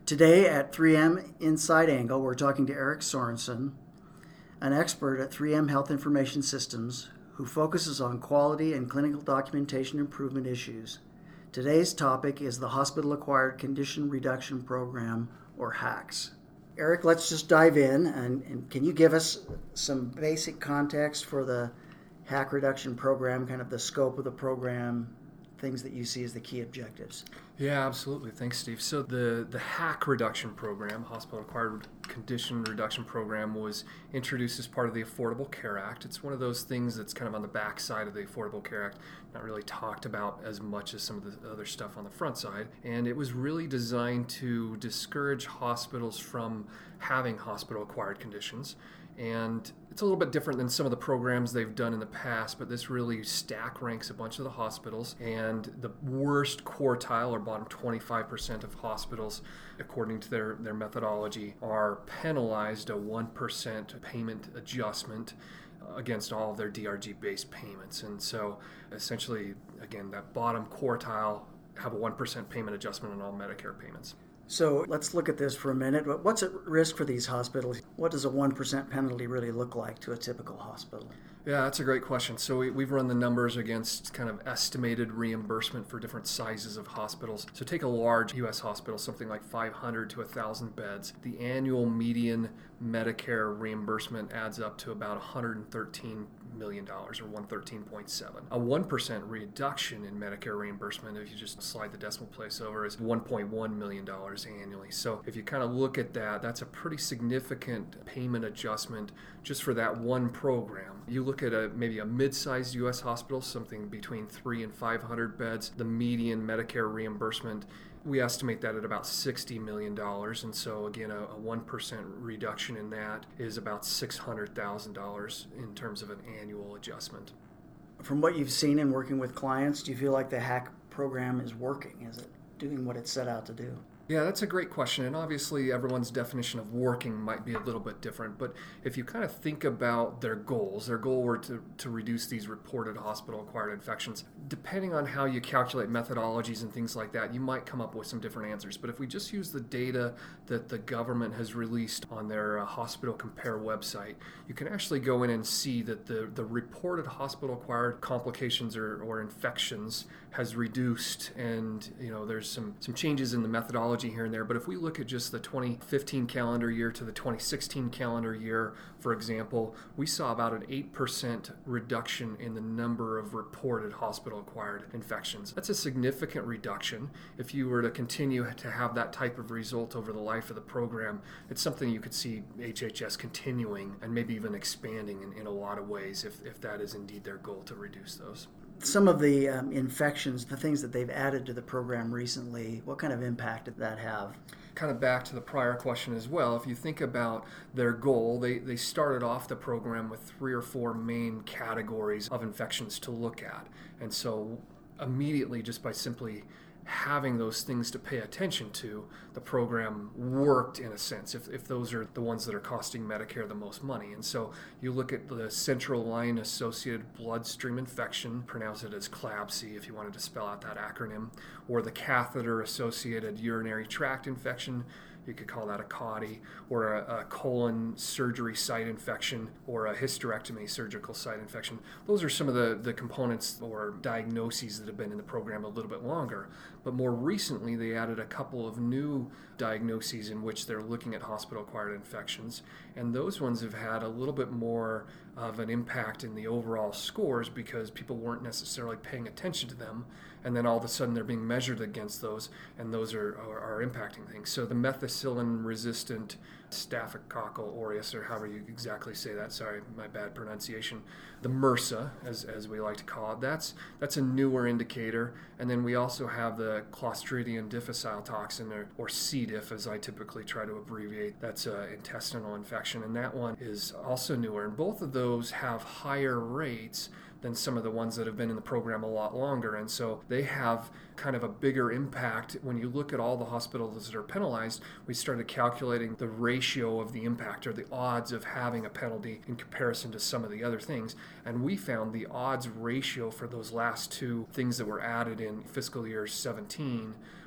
Today at 3M Inside Angle, we're talking to Eric Sorensen, an expert at 3M Health Information Systems who focuses on quality and clinical documentation improvement issues. Today's topic is the Hospital Acquired Condition Reduction Program, or HACS. Eric, let's just dive in, and can you give us some basic context for the HAC reduction program, kind of the scope of the program, things that you see as the key objectives? Yeah, absolutely. Thanks, Steve. So the HAC reduction program, Hospital Acquired Condition Reduction Program, was introduced as part of the Affordable Care Act. It's one of those things that's kind of on the back side of the Affordable Care Act, not really talked about as much as some of the other stuff on the front side. And it was really designed to discourage hospitals from having hospital acquired conditions. And it's a little bit different than some of the programs they've done in the past, but this really stack ranks a bunch of the hospitals, and the worst quartile or bottom 25% of hospitals, according to their methodology, are penalized a 1% payment adjustment against all of their DRG-based payments. And so essentially, again, that bottom quartile have a 1% payment adjustment on all Medicare payments. So let's look at this for a minute. What's at risk for these hospitals? What does a 1% penalty really look like to a typical hospital? Yeah, that's a great question. So we've run the numbers against kind of estimated reimbursement for different sizes of hospitals. So take a large U.S. hospital, something like 500 to 1,000 beds. The annual median Medicare reimbursement adds up to about $113 million, or 113.7. A 1% reduction in Medicare reimbursement, if you just slide the decimal place over, is $1.1 million annually. So if you kind of look at that, that's a pretty significant payment adjustment just for that one program. You look at maybe a mid-sized U.S. hospital, something between 300 and 500 beds, the median Medicare reimbursement, we estimate that at about $60 million. And so again, a 1% reduction in that is about $600,000 in terms of an annual adjustment. From what you've seen in working with clients, do you feel like the HAC program is working? Is it doing what it set out to do? Yeah, that's a great question. And obviously everyone's definition of working might be a little bit different. But if you kind of think about their goals, their goal were to reduce these reported hospital-acquired infections. Depending on how you calculate methodologies and things like that, you might come up with some different answers. But if we just use the data that the government has released on their Hospital Compare website, you can actually go in and see that the reported hospital-acquired complications or infections has reduced. And there's some changes in the methodology here and there, but if we look at just the 2015 calendar year to the 2016 calendar year, for example, we saw about an 8% reduction in the number of reported hospital-acquired infections. That's a significant reduction. If you were to continue to have that type of result over the life of the program, it's something you could see HHS continuing and maybe even expanding in a lot of ways if that is indeed their goal, to reduce those. Some of the infections, the things that they've added to the program recently, what kind of impact did that have? Kind of back to the prior question as well, if you think about their goal, they started off the program with 3 or 4 main categories of infections to look at. And so immediately, just by simply having those things to pay attention to, the program worked in a sense, if those are the ones that are costing Medicare the most money. And so you look at the central line associated bloodstream infection, pronounce it as CLABSI if you wanted to spell out that acronym, or the catheter associated urinary tract infection, you could call that a CAUTI, or a colon surgery site infection, or a hysterectomy surgical site infection. Those are some of the components or diagnoses that have been in the program a little bit longer. But more recently, they added a couple of new diagnoses in which they're looking at hospital-acquired infections. And those ones have had a little bit more of an impact in the overall scores because people weren't necessarily paying attention to them. And then all of a sudden they're being measured against those, and those are impacting things. So the methicillin-resistant Staphylococcal aureus, or however you exactly say that, sorry, my bad pronunciation, the MRSA, as we like to call it, that's a newer indicator. And then we also have the Clostridium difficile toxin, or C. diff, as I typically try to abbreviate. That's an intestinal infection, and that one is also newer. And both of those have higher rates than some of the ones that have been in the program a lot longer. And so they have kind of a bigger impact. When you look at all the hospitals that are penalized, we started calculating the ratio of the impact, or the odds of having a penalty in comparison to some of the other things. And we found the odds ratio for those last two things that were added in fiscal year 17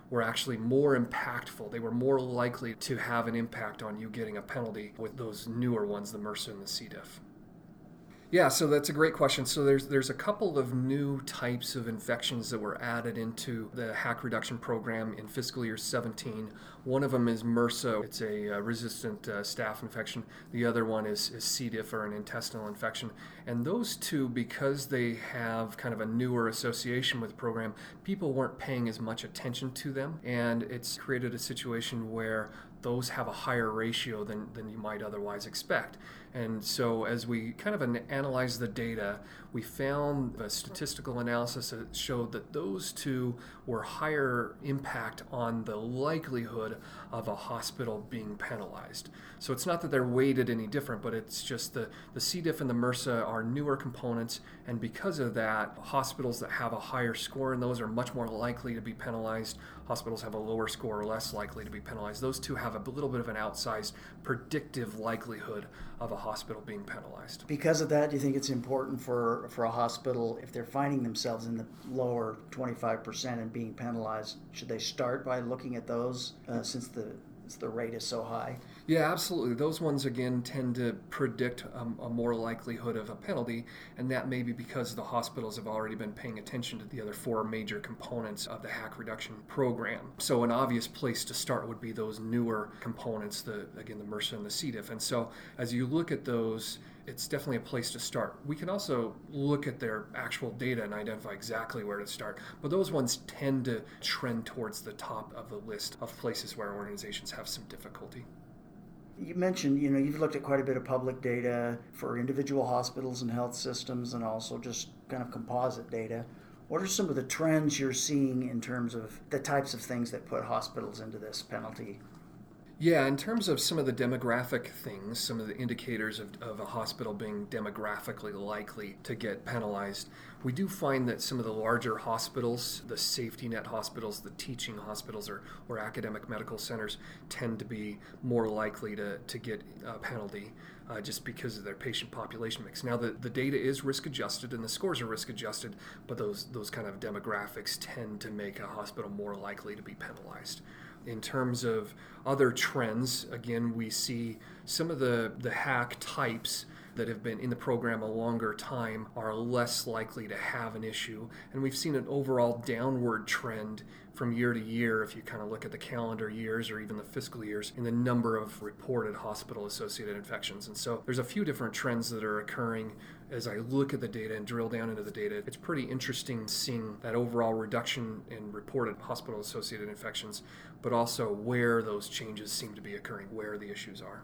were actually more impactful. They were more likely to have an impact on you getting a penalty with those newer ones, the MRSA and the C. diff. Yeah, so that's a great question. So there's a couple of new types of infections that were added into the HAC reduction program in fiscal year 17. One of them is MRSA. It's a resistant staph infection. The other one is C. diff, or an intestinal infection. And those two, because they have kind of a newer association with the program, people weren't paying as much attention to them. And it's created a situation where those have a higher ratio than you might otherwise expect. And so as we kind of analyzed the data, we found a statistical analysis that showed that those two were higher impact on the likelihood of a hospital being penalized. So it's not that they're weighted any different, but it's just the C. diff and the MRSA are newer components, and because of that, hospitals that have a higher score in those are much more likely to be penalized. Hospitals have a lower score or less likely to be penalized. Those two have a little bit of an outsized predictive likelihood of a hospital being penalized. Because of that, do you think it's important for a hospital, if they're finding themselves in the lower 25% and being penalized, should they start by looking at those since the rate is so high? Yeah, absolutely. Those ones, again, tend to predict a more likelihood of a penalty, and that may be because the hospitals have already been paying attention to the other four major components of the HAC reduction program. So an obvious place to start would be those newer components, the MRSA and the C. diff. And so as you look at those, it's definitely a place to start. We can also look at their actual data and identify exactly where to start, but those ones tend to trend towards the top of the list of places where organizations have some difficulty. You mentioned, you've looked at quite a bit of public data for individual hospitals and health systems, and also just kind of composite data. What are some of the trends you're seeing in terms of the types of things that put hospitals into this penalty? Yeah, in terms of some of the demographic things, some of the indicators of a hospital being demographically likely to get penalized, we do find that some of the larger hospitals, the safety net hospitals, the teaching hospitals, or academic medical centers tend to be more likely to get a penalty just because of their patient population mix. Now, the data is risk adjusted and the scores are risk adjusted, but those kind of demographics tend to make a hospital more likely to be penalized. In terms of other trends, again, we see some of the HAC types that have been in the program a longer time are less likely to have an issue. And we've seen an overall downward trend from year to year, if you kind of look at the calendar years or even the fiscal years, in the number of reported hospital-associated infections. And so there's a few different trends that are occurring. As I look at the data and drill down into the data, it's pretty interesting seeing that overall reduction in reported hospital-associated infections, but also where those changes seem to be occurring, where the issues are.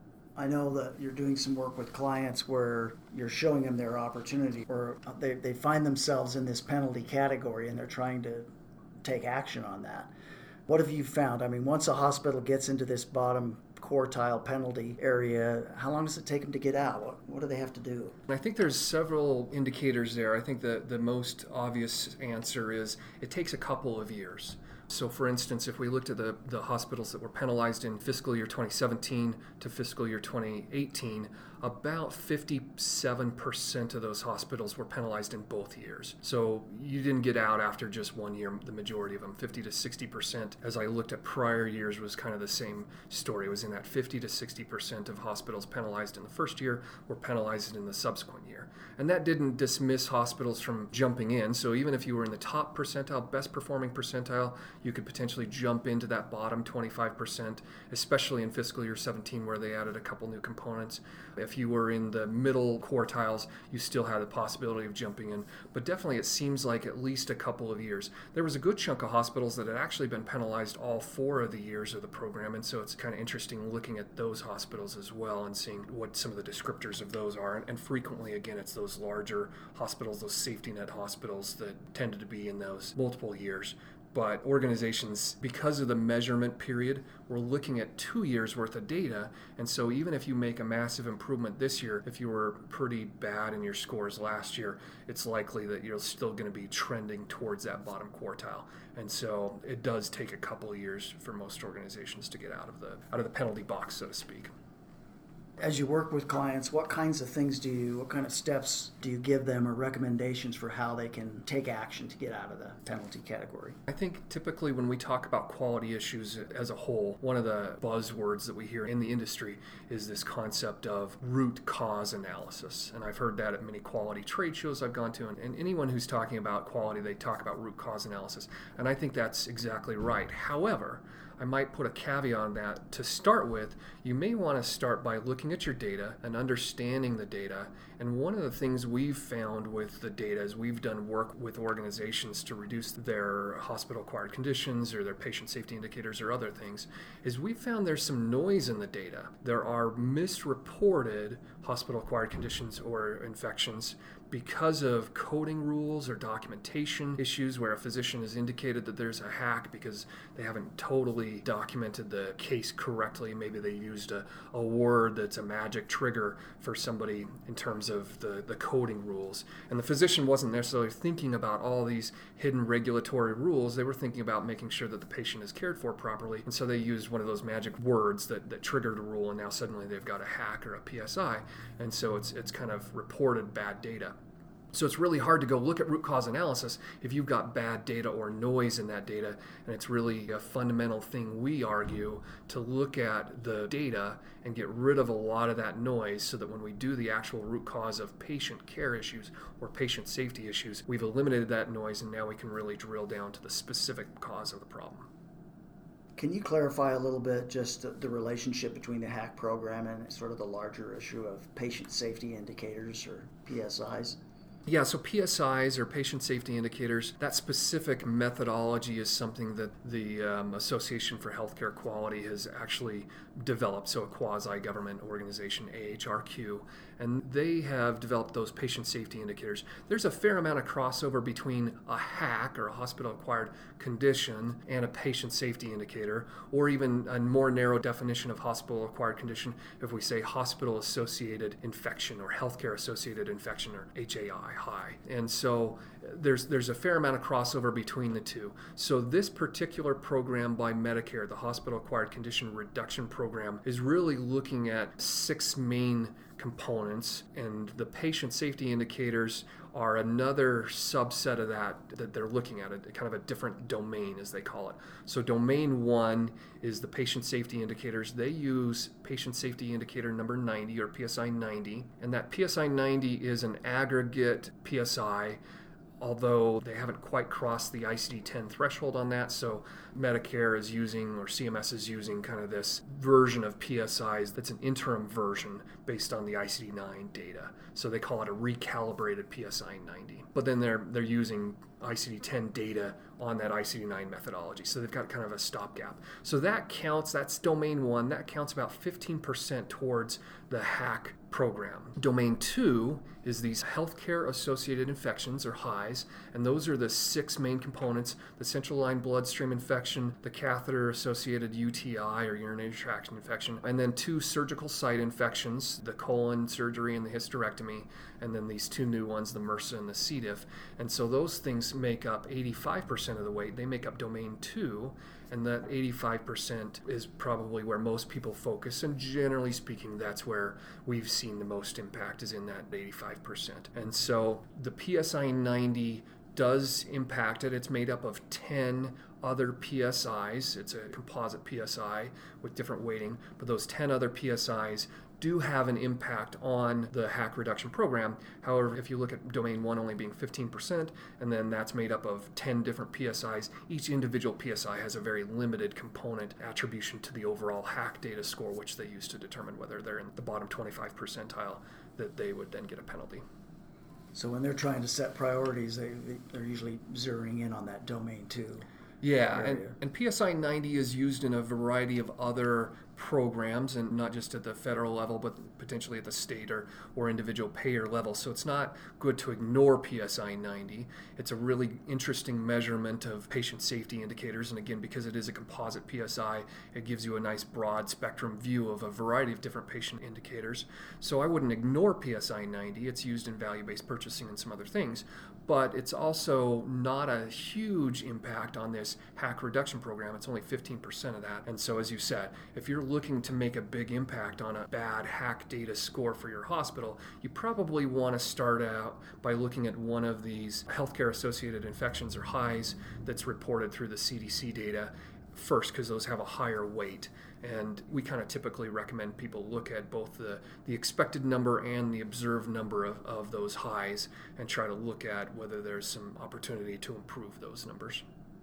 I know that you're doing some work with clients where you're showing them their opportunity, or they find themselves in this penalty category and they're trying to take action on that. What have you found? I mean, once a hospital gets into this bottom quartile penalty area, how long does it take them to get out? What do they have to do? I think there's several indicators there. I think the most obvious answer is it takes a couple of years. So for instance, if we looked at the hospitals that were penalized in fiscal year 2017 to fiscal year 2018, about 57% of those hospitals were penalized in both years. So you didn't get out after just 1 year, the majority of them. 50 to 60%, as I looked at prior years, was kind of the same story. It was in that 50 to 60% of hospitals penalized in the first year were penalized in the subsequent year. And that didn't dismiss hospitals from jumping in. So even if you were in the top percentile, best performing percentile, you could potentially jump into that bottom 25%, especially in fiscal year 17 where they added a couple new components. If you were in the middle quartiles, you still had the possibility of jumping in. But definitely it seems like at least a couple of years. There was a good chunk of hospitals that had actually been penalized all 4 of the years of the program, and so it's kind of interesting looking at those hospitals as well and seeing what some of the descriptors of those are. And frequently, again, it's those larger hospitals, those safety net hospitals that tended to be in those multiple years. But organizations, because of the measurement period, we're looking at 2 years worth of data. And so even if you make a massive improvement this year, if you were pretty bad in your scores last year, it's likely that you're still going to be trending towards that bottom quartile. And so it does take a couple of years for most organizations to get out of the penalty box, so to speak. As you work with clients, what kind of steps do you give them or recommendations for how they can take action to get out of the penalty category? I think typically when we talk about quality issues as a whole, one of the buzzwords that we hear in the industry is this concept of root cause analysis. And I've heard that at many quality trade shows I've gone to. And anyone who's talking about quality, they talk about root cause analysis. And I think that's exactly right. However, I might put a caveat on that. To start with, you may want to start by looking at your data and understanding the data. And one of the things we've found with the data is we've done work with organizations to reduce their hospital-acquired conditions or their patient safety indicators or other things, is we found there's some noise in the data. There are misreported hospital-acquired conditions or infections because of coding rules or documentation issues where a physician has indicated that there's a hack because they haven't totally documented the case correctly. Maybe they used a word that's a magic trigger for somebody in terms of the coding rules. And the physician wasn't necessarily thinking about all these hidden regulatory rules. They were thinking about making sure that the patient is cared for properly. And so they used one of those magic words that triggered a rule, and now suddenly they've got a hack or a PSI. And so it's kind of reported bad data. So it's really hard to go look at root cause analysis if you've got bad data or noise in that data. And it's really a fundamental thing we argue to look at the data and get rid of a lot of that noise so that when we do the actual root cause of patient care issues or patient safety issues, we've eliminated that noise and now we can really drill down to the specific cause of the problem. Can you clarify a little bit just the relationship between the HACC program and sort of the larger issue of patient safety indicators or PSIs? Yeah, so PSIs or patient safety indicators, that specific methodology is something that the Association for Healthcare Quality has actually developed, so a quasi-government organization, AHRQ, and they have developed those patient safety indicators. There's a fair amount of crossover between a HAC or a hospital-acquired condition and a patient safety indicator, or even a more narrow definition of hospital-acquired condition if we say hospital-associated infection or healthcare-associated infection or HAI. And so there's a fair amount of crossover between the two. So this particular program by Medicare, the Hospital-Acquired Condition Reduction Program, is really looking at 6 main components, and the patient safety indicators are another subset of that they're looking at, kind of a different domain as they call it. So domain 1 is the patient safety indicators. They use patient safety indicator number 90 or PSI 90, and that PSI 90 is an aggregate PSI, although they haven't quite crossed the ICD-10 threshold on that, so Medicare is using, or CMS is using, kind of this version of PSIs that's an interim version based on the ICD-9 data. So they call it a recalibrated PSI 90. But then they're using ICD-10 data on that ICD-9 methodology. So they've got kind of a stopgap. So that counts, that's domain 1, that counts about 15% towards the HAC program. Domain 2 is these healthcare-associated infections, or HAIs, and those are the 6 main components: the central line bloodstream infection, the catheter-associated UTI, or urinary tract infection, and then 2 surgical site infections, the colon surgery and the hysterectomy, and then these 2 new ones, the MRSA and the C. diff. And so those things make up 85% of the weight. They make up domain 2, and that 85% is probably where most people focus, and generally speaking, that's where we've seen the most impact, is in that 85%. And so the PSI 90 does impact it. It's made up of 10 other PSIs. It's a composite PSI with different weighting, but those 10 other PSIs do have an impact on the HAC reduction program. However, if you look at domain 1 only being 15%, and then that's made up of 10 different PSIs, each individual PSI has a very limited component attribution to the overall HAC data score, which they use to determine whether they're in the bottom 25 percentile, that they would then get a penalty. So when they're trying to set priorities, they're usually zeroing in on that domain 2. Yeah, and PSI 90 is used in a variety of other programs, and not just at the federal level, but potentially at the state or individual payer level. So it's not good to ignore PSI 90. It's a really interesting measurement of patient safety indicators, and again, because it is a composite PSI, it gives you a nice broad spectrum view of a variety of different patient indicators. So I wouldn't ignore PSI 90. It's used in value-based purchasing and some other things, but it's also not a huge impact on this HAC reduction program. It's only 15% of that. And so as you said, if you're looking to make a big impact on a bad hack data score for your hospital, you probably want to start out by looking at one of these healthcare associated infections or HAIs that's reported through the CDC data first, because those have a higher weight. And we kind of typically recommend people look at both the expected number and the observed number of those HAIs and try to look at whether there's some opportunity to improve those numbers.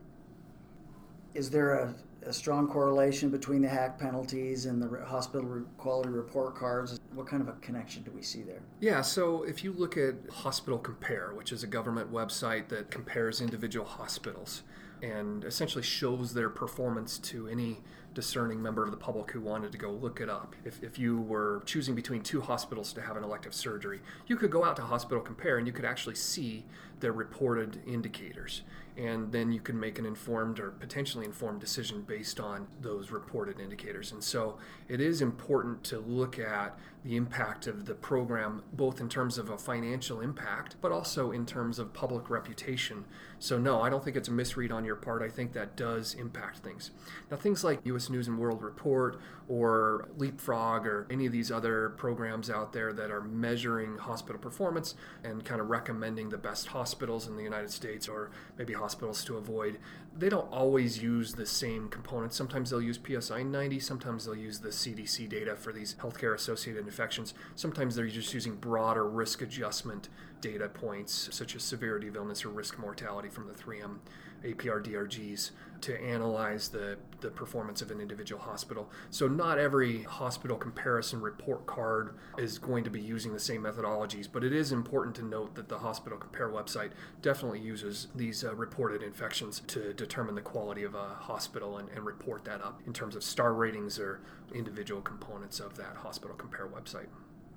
Is there a strong correlation between the hack penalties and the hospital quality report cards? What kind of a connection do we see there? Yeah, so if you look at Hospital Compare, which is a government website that compares individual hospitals and essentially shows their performance to any discerning member of the public who wanted to go look it up. If you were choosing between two hospitals to have an elective surgery, you could go out to Hospital Compare and you could actually see their reported indicators. And then you can make an informed or potentially informed decision based on those reported indicators. And so it is important to look at the impact of the program, both in terms of a financial impact, but also in terms of public reputation. So no, I don't think it's a misread on your part. I think that does impact things. Now, things like U.S. News and World Report or Leapfrog or any of these other programs out there that are measuring hospital performance and kind of recommending the best hospitals in the United States or maybe hospitals to avoid, they don't always use the same components. Sometimes they'll use PSI 90, sometimes they'll use the CDC data for these healthcare associated infections. Sometimes they're just using broader risk adjustment data points, such as severity of illness or risk mortality from the 3M APR DRGs to analyze the performance of an individual hospital. So not every hospital comparison report card is going to be using the same methodologies, but it is important to note that the Hospital Compare website definitely uses these reported infections to determine the quality of a hospital and report that up in terms of star ratings or individual components of that Hospital Compare website.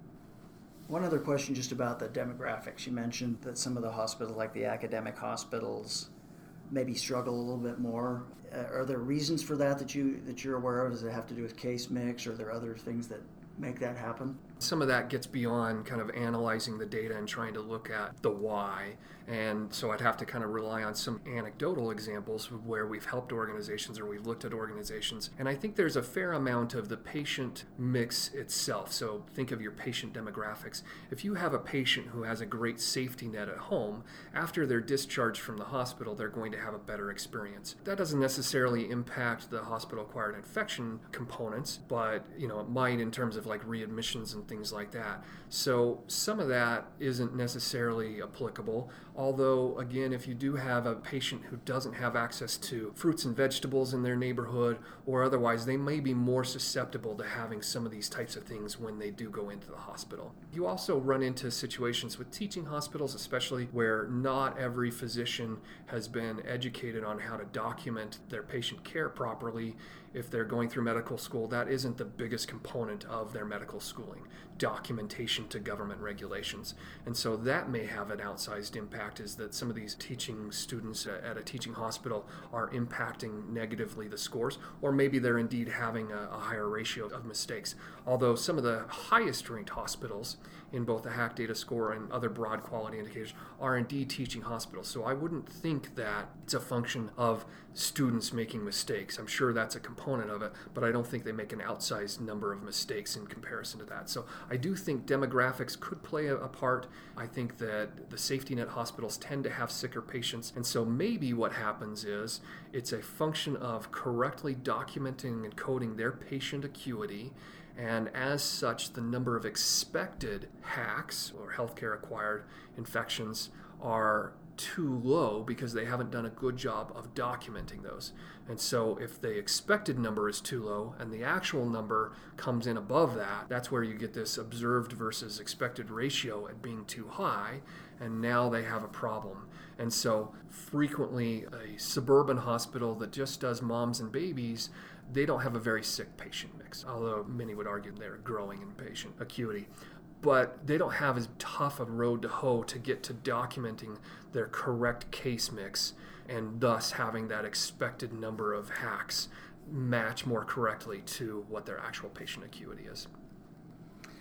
One other question just about the demographics. You mentioned that some of the hospitals, like the academic hospitals, maybe struggle a little bit more. Are there reasons for that you're aware of? Does it have to do with case mix, or are there other things that make that happen? Some of that gets beyond kind of analyzing the data and trying to look at the why. And so I'd have to kind of rely on some anecdotal examples where we've helped organizations or we've looked at organizations. And I think there's a fair amount of the patient mix itself. So think of your patient demographics. If you have a patient who has a great safety net at home, after they're discharged from the hospital, they're going to have a better experience. That doesn't necessarily impact the hospital-acquired infection components, but it might in terms of like readmissions and things like that. So some of that isn't necessarily applicable. Although, again, if you do have a patient who doesn't have access to fruits and vegetables in their neighborhood or otherwise, they may be more susceptible to having some of these types of things when they do go into the hospital. You also run into situations with teaching hospitals, especially where not every physician has been educated on how to document their patient care properly. If they're going through medical school, that isn't the biggest component of their medical schooling, documentation to government regulations. And so that may have an outsized impact, is that some of these teaching students at a teaching hospital are impacting negatively the scores, or maybe they're indeed having a higher ratio of mistakes. Although some of the highest ranked hospitals in both the HACC data score and other broad quality indicators are indeed teaching hospitals. So I wouldn't think that it's a function of students making mistakes. I'm sure that's a component of it, but I don't think they make an outsized number of mistakes in comparison to that. So I do think demographics could play a part. I think that the safety net hospitals tend to have sicker patients, and so maybe what happens is it's a function of correctly documenting and coding their patient acuity, and as such, the number of expected HACs, or healthcare acquired infections, are too low because they haven't done a good job of documenting those. And so if the expected number is too low and the actual number comes in above that, that's where you get this observed versus expected ratio at being too high, and now they have a problem. And so frequently a suburban hospital that just does moms and babies, they don't have a very sick patient mix, although many would argue they're growing in patient acuity. But they don't have as tough a road to hoe to get to documenting their correct case mix and thus having that expected number of HACs match more correctly to what their actual patient acuity is.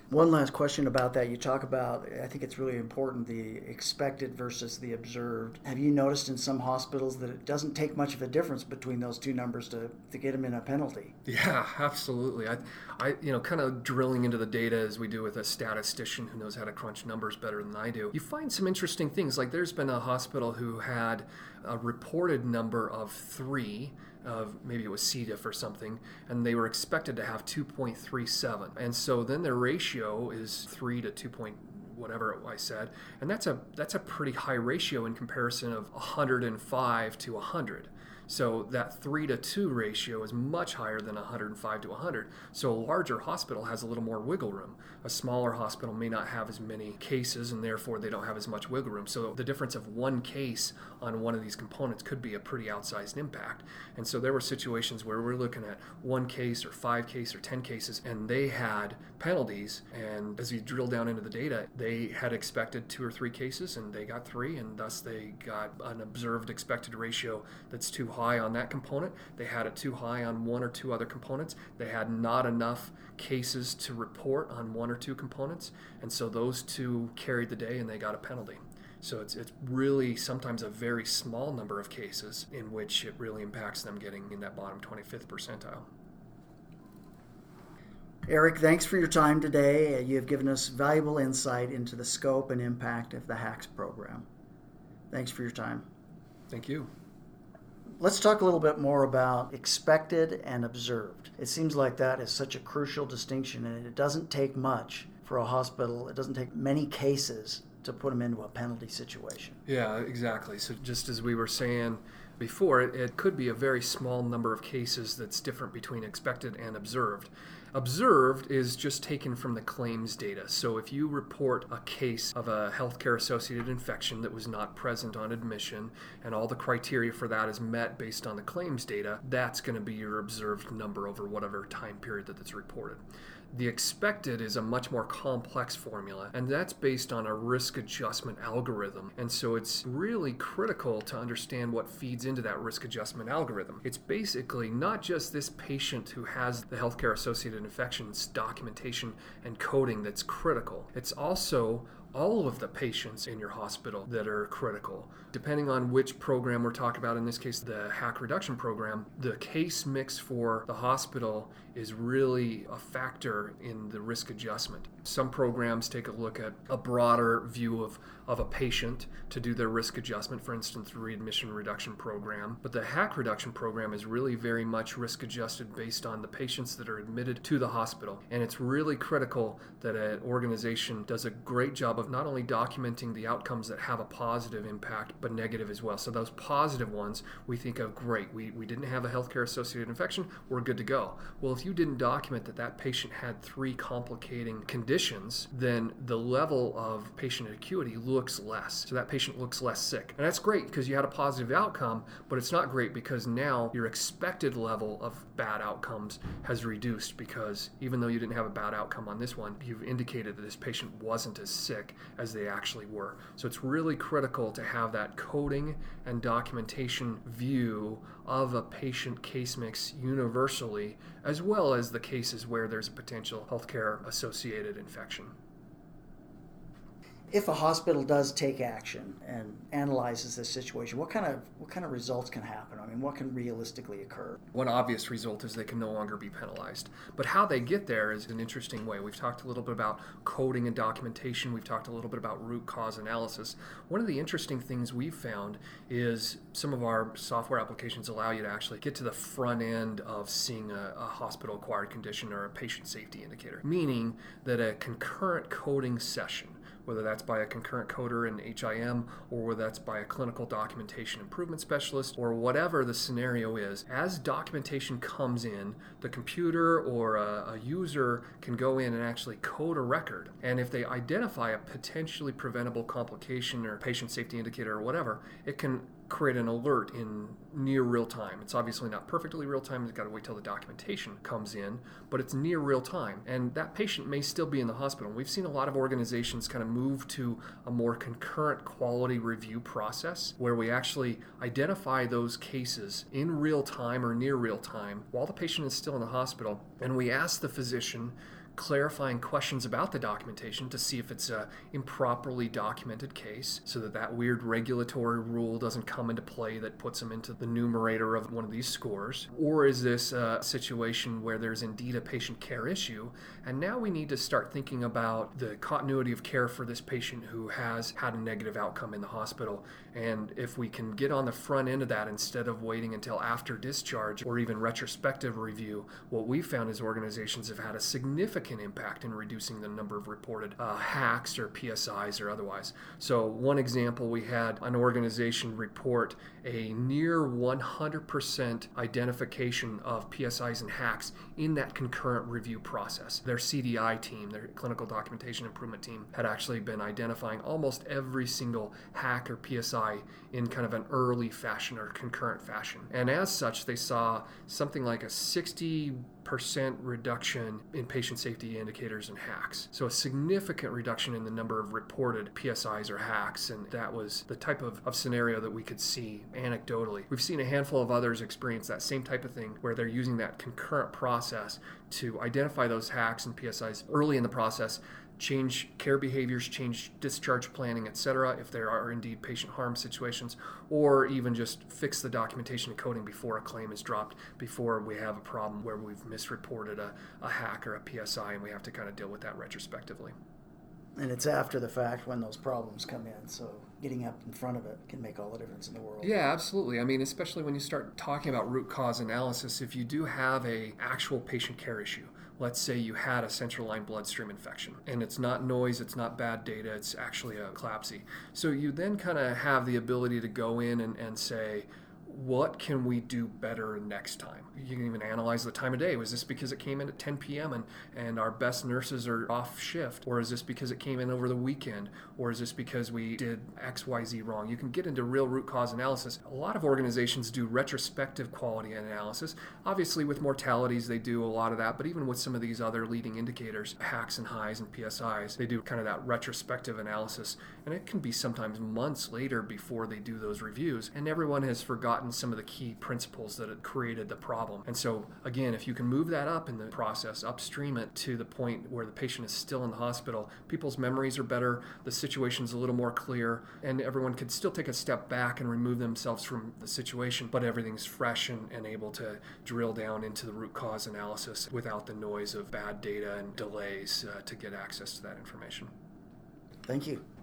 One last question about that. You talk about, I think it's really important, the expected versus the observed. Have you noticed in some hospitals that it doesn't take much of a difference between those two numbers to get them in a penalty? Yeah, absolutely. Kind of drilling into the data as we do with a statistician who knows how to crunch numbers better than I do. You find some interesting things. Like there's been a hospital who had a reported number of 3, maybe it was C. diff or something, and they were expected to have 2.37. And so then their ratio is 3 to 2. Whatever I said, and that's a pretty high ratio in comparison of 105 to 100. So that 3 to 2 ratio is much higher than 105 to 100. So a larger hospital has a little more wiggle room. A smaller hospital may not have as many cases, and therefore they don't have as much wiggle room. So the difference of one case on one of these components could be a pretty outsized impact. And so there were situations where we're looking at 1 case or 5 cases or 10 cases, and they had penalties. And as you drill down into the data, they had expected 2 or 3 cases, and they got 3, and thus they got an observed expected ratio that's too high on that component. They had it too high on 1 or 2 other components. They had not enough cases to report on 1 or 2 components, and so those 2 carried the day and they got a penalty. So it's really sometimes a very small number of cases in which it really impacts them getting in that bottom 25th percentile. Eric, thanks for your time today. You have given us valuable insight into the scope and impact of the HACS program. Thanks for your time. Thank you. Let's talk a little bit more about expected and observed. It seems like that is such a crucial distinction, and it doesn't take much for a hospital. It doesn't take many cases to put them into a penalty situation. Yeah, exactly. So just as we were saying before, it could be a very small number of cases that's different between expected and observed. Observed is just taken from the claims data. So if you report a case of a healthcare-associated infection that was not present on admission, and all the criteria for that is met based on the claims data, that's going to be your observed number over whatever time period that it's reported. The expected is a much more complex formula, and that's based on a risk adjustment algorithm. And so it's really critical to understand what feeds into that risk adjustment algorithm. It's basically not just this patient who has the healthcare associated infections documentation and coding that's critical. It's also all of the patients in your hospital that are critical. Depending on which program we're talking about, in this case, the HAC reduction program, the case mix for the hospital is really a factor in the risk adjustment. Some programs take a look at a broader view of a patient to do their risk adjustment, for instance, the readmission reduction program. But the HAC reduction program is really very much risk adjusted based on the patients that are admitted to the hospital. And it's really critical that an organization does a great job of not only documenting the outcomes that have a positive impact, but negative as well. So those positive ones, we think of great. We didn't have a healthcare associated infection, we're good to go. Well, if you didn't document that that patient had 3 complicating conditions, then the level of patient acuity looks less. So that patient looks less sick. And that's great because you had a positive outcome, but it's not great because now your expected level of bad outcomes has reduced, because even though you didn't have a bad outcome on this one, you've indicated that this patient wasn't as sick as they actually were. So it's really critical to have that coding and documentation view of a patient case mix universally, as well as the cases where there's a potential healthcare associated infection. If a hospital does take action and analyzes this situation, what kind of results can happen? I mean, what can realistically occur? One obvious result is they can no longer be penalized. But how they get there is an interesting way. We've talked a little bit about coding and documentation. We've talked a little bit about root cause analysis. One of the interesting things we've found is some of our software applications allow you to actually get to the front end of seeing a hospital-acquired condition or a patient safety indicator, meaning that a concurrent coding session, whether that's by a concurrent coder in HIM or whether that's by a clinical documentation improvement specialist or whatever the scenario is, as documentation comes in, the computer or a user can go in and actually code a record. And if they identify a potentially preventable complication or patient safety indicator or whatever, it can create an alert in near real time. It's obviously not perfectly real time. You've got to wait till the documentation comes in, but it's near real time. And that patient may still be in the hospital. We've seen a lot of organizations kind of move to a more concurrent quality review process where we actually identify those cases in real time or near real time while the patient is still in the hospital. And we ask the physician, clarifying questions about the documentation to see if it's a improperly documented case, so that that weird regulatory rule doesn't come into play that puts them into the numerator of one of these scores. Or is this a situation where there's indeed a patient care issue, and now we need to start thinking about the continuity of care for this patient who has had a negative outcome in the hospital. And if we can get on the front end of that instead of waiting until after discharge or even retrospective review, what we found is organizations have had a significant impact in reducing the number of reported hacks or PSIs or otherwise. So one example, we had an organization report a near 100% identification of PSIs and hacks in that concurrent review process. Their CDI team, their clinical documentation improvement team, had actually been identifying almost every single hack or PSI in kind of an early fashion or concurrent fashion. And as such, they saw something like a 60% reduction in patient safety indicators and hacks. So a significant reduction in the number of reported PSIs or hacks, and that was the type of scenario that we could see anecdotally. We've seen a handful of others experience that same type of thing where they're using that concurrent process to identify those hacks and PSIs early in the process, change care behaviors, change discharge planning, etc., if there are indeed patient harm situations, or even just fix the documentation and coding before a claim is dropped, before we have a problem where we've misreported a hack or a PSI and we have to kind of deal with that retrospectively. And it's after the fact when those problems come in, so getting up in front of it can make all the difference in the world. Yeah, absolutely. I mean, especially when you start talking about root cause analysis, if you do have a actual patient care issue, let's say you had a central line bloodstream infection, and it's not noise, it's not bad data, it's actually a CLABSI. So you then kind of have the ability to go in and say, what can we do better next time? You can even analyze the time of day. Was this because it came in at 10 p.m. and our best nurses are off shift? Or is this because it came in over the weekend? Or is this because we did XYZ wrong? You can get into real root cause analysis. A lot of organizations do retrospective quality analysis. Obviously with mortalities, they do a lot of that, but even with some of these other leading indicators, hacks and highs and PSIs, they do kind of that retrospective analysis. And it can be sometimes months later before they do those reviews. And everyone has forgotten some of the key principles that had created the problem. And so again, if you can move that up in the process, upstream it to the point where the patient is still in the hospital, people's memories are better, the situation's a little more clear, and everyone could still take a step back and remove themselves from the situation, but everything's fresh and able to drill down into the root cause analysis without the noise of bad data and delays to get access to that information. Thank you.